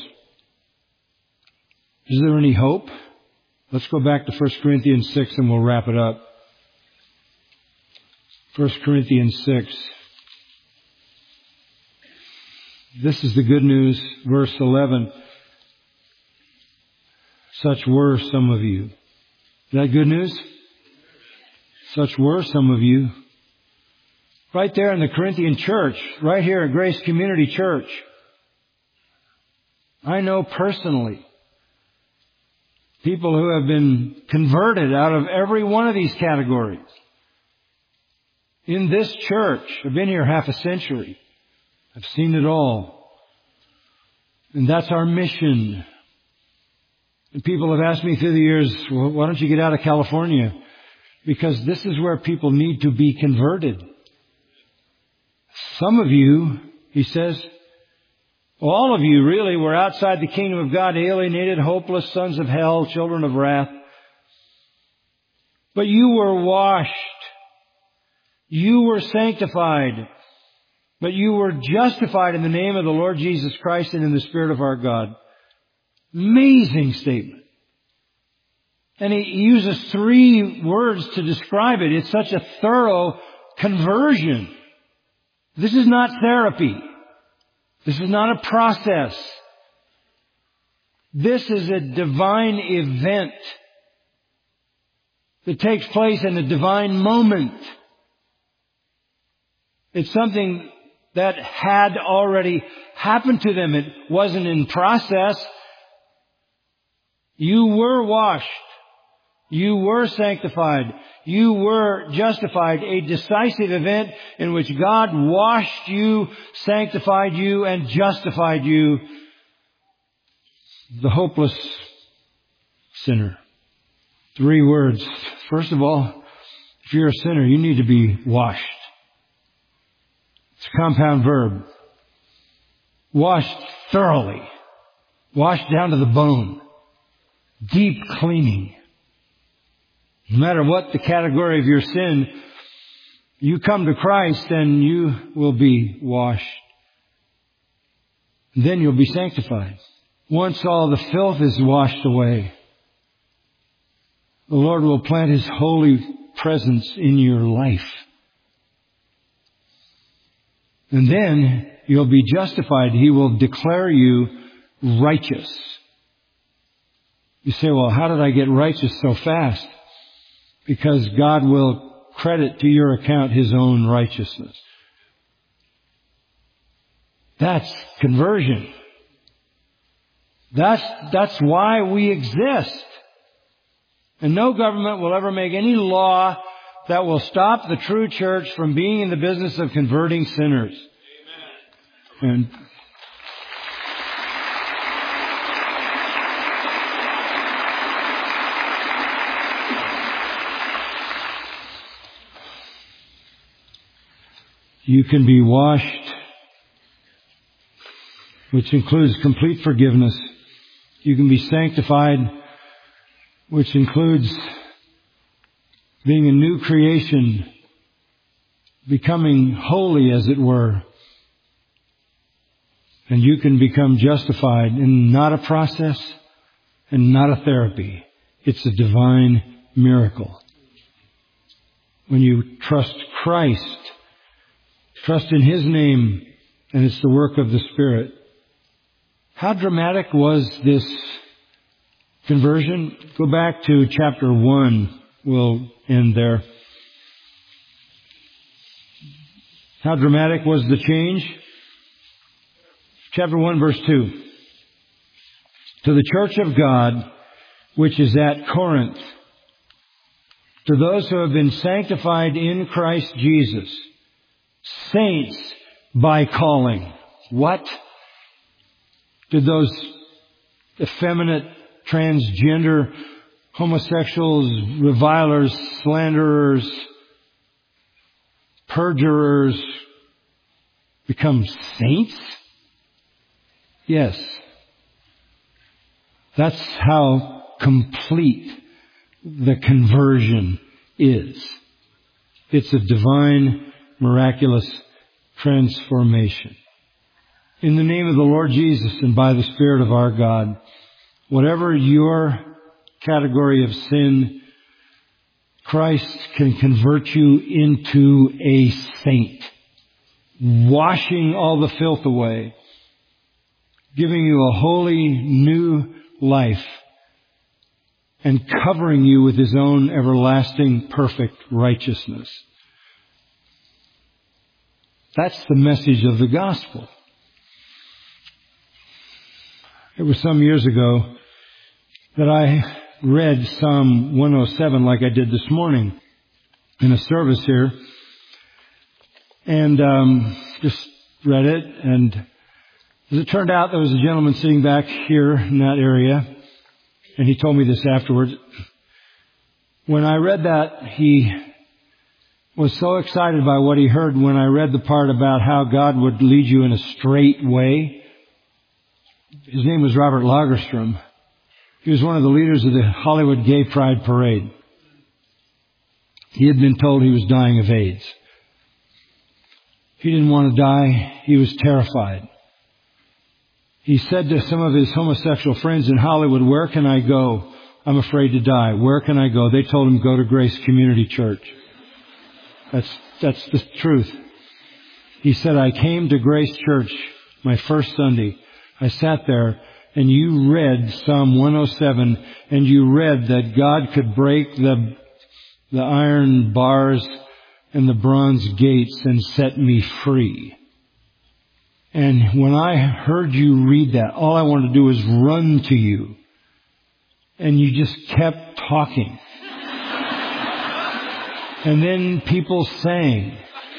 Is there any hope? Let's go back to First Corinthians six and we'll wrap it up. First Corinthians six. This is the good news, verse eleven. Such were some of you. Is that good news? Such were some of you. Right there in the Corinthian church, right here at Grace Community Church. I know personally people who have been converted out of every one of these categories. In this church, I've been here half a century. I've seen it all. And that's our mission. And people have asked me through the years, well, why don't you get out of California? Because this is where people need to be converted. Some of you, he says, well, all of you really were outside the kingdom of God, alienated, hopeless, sons of hell, children of wrath. But you were washed. You were sanctified. But you were justified in the name of the Lord Jesus Christ and in the Spirit of our God. Amazing statement. And he uses three words to describe it. It's such a thorough conversion. This is not therapy. This is not a process. This is a divine event that takes place in a divine moment. It's something that had already happened to them. It wasn't in process. You were washed. You were sanctified. You were justified. A decisive event in which God washed you, sanctified you, and justified you, the hopeless sinner. Three words. First of all, if you're a sinner, you need to be washed. It's a compound verb. Washed thoroughly. Washed down to the bone. Deep cleaning. No matter what the category of your sin, you come to Christ and you will be washed. Then you'll be sanctified. Once all the filth is washed away, the Lord will plant His holy presence in your life. And then you'll be justified. He will declare you righteous. You say, well, how did I get righteous so fast? Because God will credit to your account His own righteousness. That's conversion. That's, that's why we exist. And no government will ever make any law that will stop the true church from being in the business of converting sinners. Amen. And you can be washed, which includes complete forgiveness. You can be sanctified, which includes being a new creation, becoming holy, as it were. And you can become justified in not a process and not a therapy. It's a divine miracle. When you trust Christ, trust in His name, and it's the work of the Spirit. How dramatic was this conversion? Go back to chapter one. We'll end there. How dramatic was the change? Chapter one, verse two. To the church of God, which is at Corinth, to those who have been sanctified in Christ Jesus, saints by calling. What? Did those effeminate, transgender, homosexuals, revilers, slanderers, perjurers become saints? Yes. That's how complete the conversion is. It's a divine, miraculous transformation. In the name of the Lord Jesus and by the Spirit of our God, whatever your category of sin, Christ can convert you into a saint, washing all the filth away, giving you a holy new life, and covering you with His own everlasting perfect righteousness. That's the message of the gospel. It was some years ago that I read Psalm one oh seven like I did this morning in a service here. And um, just read it. And as it turned out, there was a gentleman sitting back here in that area. And he told me this afterwards. When I read that, he was so excited by what he heard when I read the part about how God would lead you in a straight way. His name was Robert Lagerstrom. He was one of the leaders of the Hollywood Gay Pride Parade. He had been told he was dying of AIDS. He didn't want to die. He was terrified. He said to some of his homosexual friends in Hollywood, "Where can I go? I'm afraid to die. Where can I go?" They told him, "Go to Grace Community Church." That's, that's the truth. He said, "I came to Grace Church my first Sunday. I sat there and you read Psalm one oh seven and you read that God could break the, the iron bars and the bronze gates and set me free." And when I heard you read that, all I wanted to do was run to you. And you just kept talking. And then people sang.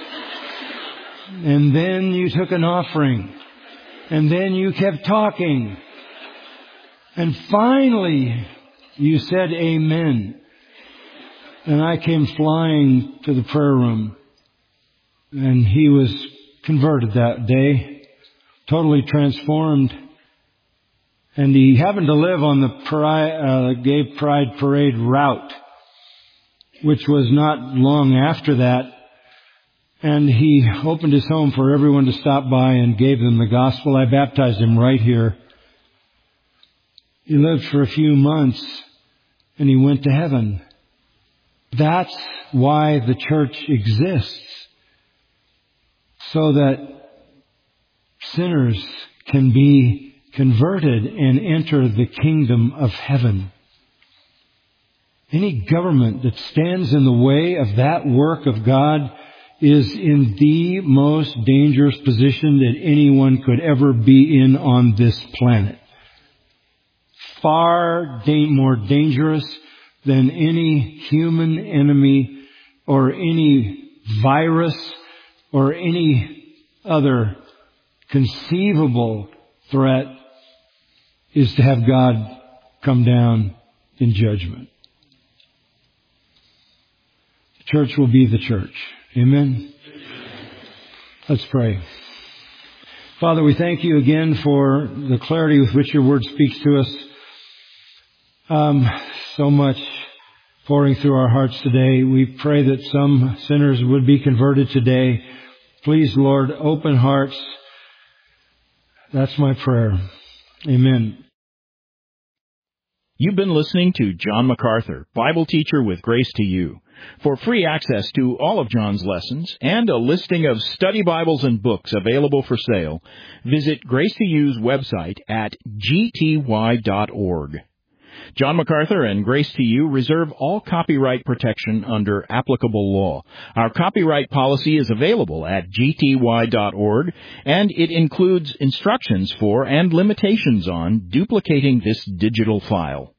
And then you took an offering. And then you kept talking. And finally, you said amen. And I came flying to the prayer room. And he was converted that day. Totally transformed. And he happened to live on the Pride, uh, Gay Pride Parade route, which was not long after that. And he opened his home for everyone to stop by and gave them the gospel. I baptized him right here. He lived for a few months and he went to heaven. That's why the church exists. So that sinners can be converted and enter the kingdom of heaven. Any government that stands in the way of that work of God is in the most dangerous position that anyone could ever be in on this planet. Far da- more dangerous than any human enemy or any virus or any other conceivable threat is to have God come down in judgment. The church will be the church. Amen? Let's pray. Father, we thank you again for the clarity with which your word speaks to us. Um, so much pouring through our hearts today. We pray that some sinners would be converted today. Please, Lord, open hearts. That's my prayer. Amen. You've been listening to John MacArthur, Bible teacher with Grace to You. For free access to all of John's lessons and a listing of study Bibles and books available for sale, visit Grace to You's website at g t y dot org. John MacArthur and Grace to You reserve all copyright protection under applicable law. Our copyright policy is available at g t y dot org, and it includes instructions for and limitations on duplicating this digital file.